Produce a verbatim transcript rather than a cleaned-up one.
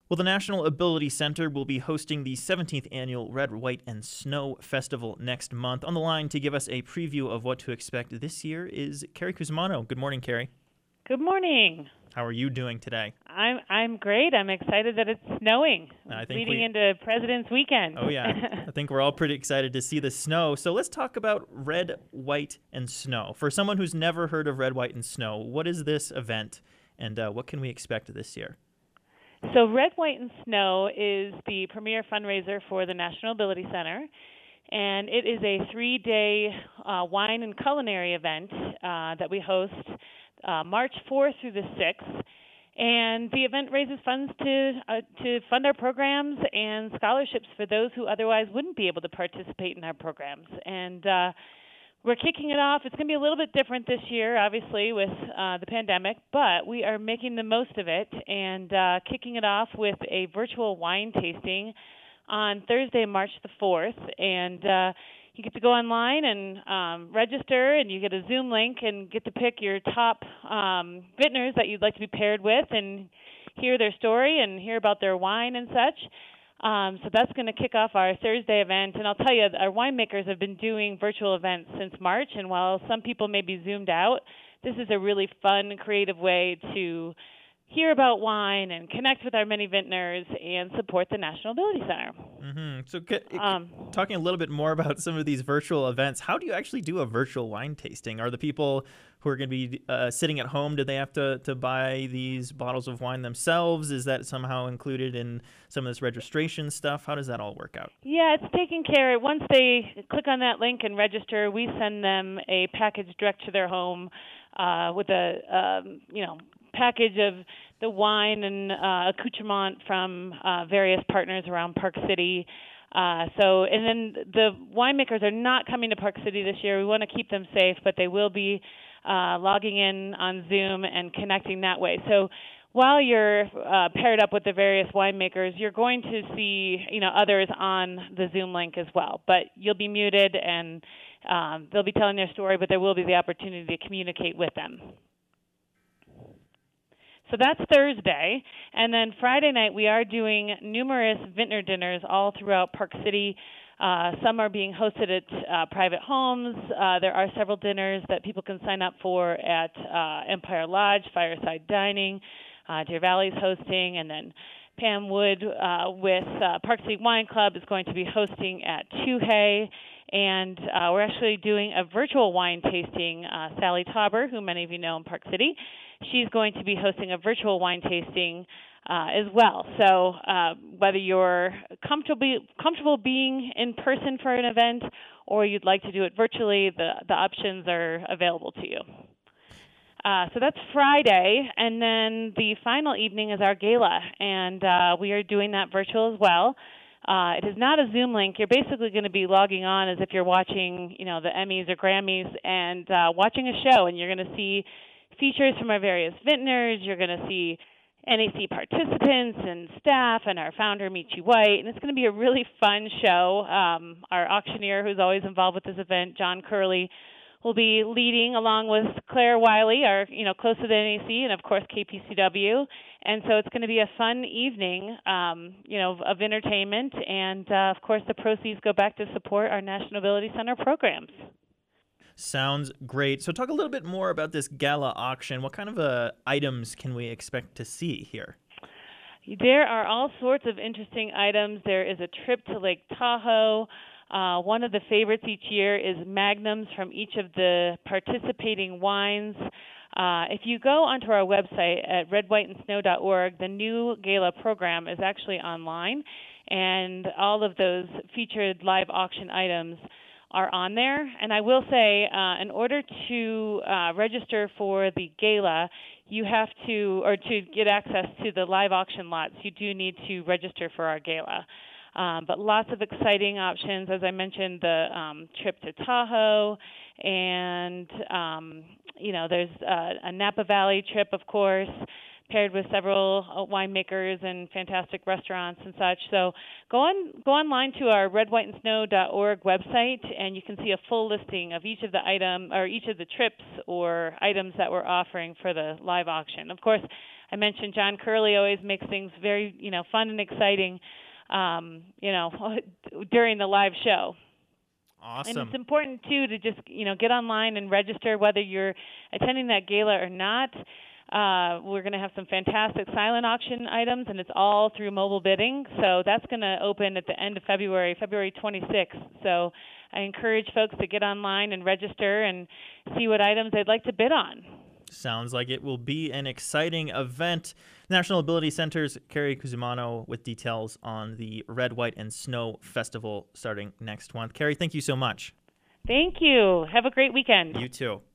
Well, the National Ability Center will be hosting the seventeenth Annual Red, White, and Snow Festival next month. On the line to give us a preview of what to expect this year is Carrie Cusmano. Good morning, Carrie. Good morning. How are you doing today? I'm I'm great. I'm excited that it's snowing, I think leading we, into President's Weekend. Oh, yeah. I think we're all pretty excited to see the snow. So let's talk about Red, White, and Snow. For someone who's never heard of Red, White, and Snow, what is this event, and uh, what can we expect this year? So Red, White, and Snow is the premier fundraiser for the National Ability Center, and it is a three-day uh, wine and culinary event uh, that we host uh, March fourth through the sixth. And the event raises funds to uh, to fund our programs and scholarships for those who otherwise wouldn't be able to participate in our programs. And uh, we're kicking it off. It's going to be a little bit different this year, obviously, with uh, the pandemic, but we are making the most of it and uh, kicking it off with a virtual wine tasting on Thursday, March the fourth. And uh, you get to go online and um, register, and you get a Zoom link and get to pick your top um, vintners that you'd like to be paired with and hear their story and hear about their wine and such. Um, so that's going to kick off our Thursday event. And I'll tell you, our winemakers have been doing virtual events since March, and while some people may be Zoomed out, this is a really fun, creative way to hear about wine and connect with our many vintners and support the National Ability Center. Mm-hmm. So c- Um, talking a little bit more about some of these virtual events, how do you actually do a virtual wine tasting? Are the people who are going to be uh, sitting at home, do they have to, to buy these bottles of wine themselves? Is that somehow included in some of this registration stuff? How does that all work out? Yeah, it's taken care of. Once they click on that link and register, we send them a package direct to their home uh, with a um, you know package of the wine and uh, accoutrement from uh, various partners around Park City. Uh, so, and then the winemakers are not coming to Park City this year. We want to keep them safe, but they will be uh, logging in on Zoom and connecting that way. So, while you're uh, paired up with the various winemakers, you're going to see, you know, others on the Zoom link as well. But you'll be muted, and um, they'll be telling their story, but there will be the opportunity to communicate with them. So that's Thursday. And then Friday night, we are doing numerous vintner dinners all throughout Park City. Uh, some are being hosted at uh, private homes. Uh, there are several dinners that people can sign up for at uh, Empire Lodge, Fireside Dining. Uh, Deer Valley's hosting, and then Pam Wood uh, with uh, Park City Wine Club is going to be hosting at Tuhey. And uh, we're actually doing a virtual wine tasting. Uh, Sally Tauber, who many of you know in Park City, she's going to be hosting a virtual wine tasting uh, as well. So uh, whether you're comfortable comfortable being in person for an event or you'd like to do it virtually, the, the options are available to you. Uh, so that's Friday, and then the final evening is our gala, and uh, we are doing that virtual as well. Uh, it is not a Zoom link. You're basically going to be logging on as if you're watching, you know, the Emmys or Grammys and uh, watching a show, and you're going to see features from our various vintners. You're going to see N A C participants and staff and our founder, Michi White, and it's going to be a really fun show. Um, our auctioneer, who's always involved with this event, John Curley, will be leading along with Claire Wiley, our, you know, close to the N A C, and of course K P C W. And so it's going to be a fun evening, um, you know, of entertainment. And uh, of course, the proceeds go back to support our National Ability Center programs. Sounds great. So talk a little bit more about this gala auction. What kind of uh, items can we expect to see here? There are all sorts of interesting items. There is a trip to Lake Tahoe. Uh, one of the favorites each year is magnums from each of the participating wines. Uh, if you go onto our website at red white and snow dot org, the new gala program is actually online, and all of those featured live auction items are on there. And I will say, uh, in order to uh, register for the gala, you have to, or to get access to the live auction lots, you do need to register for our gala. Um, but lots of exciting options. As I mentioned, the um, trip to Tahoe, and, um, you know, there's uh, a Napa Valley trip, of course, paired with several uh, winemakers and fantastic restaurants and such. So go on, go online to our red white and snow dot org website, and you can see a full listing of each of the item or each of the trips or items that we're offering for the live auction. Of course, I mentioned John Curley always makes things very, you know, fun and exciting, um, you know, during the live show. Awesome. And it's important, too, to just, you know, get online and register whether you're attending that gala or not. Uh, we're going to have some fantastic silent auction items, and it's all through mobile bidding. So that's going to open at the end of February, February twenty-sixth. So I encourage folks to get online and register and see what items they'd like to bid on. Sounds like it will be an exciting event. National Ability Center's Carrie Cusumano with details on the Red, White, and Snow Festival starting next month. Carrie, thank you so much. Thank you. Have a great weekend. You too.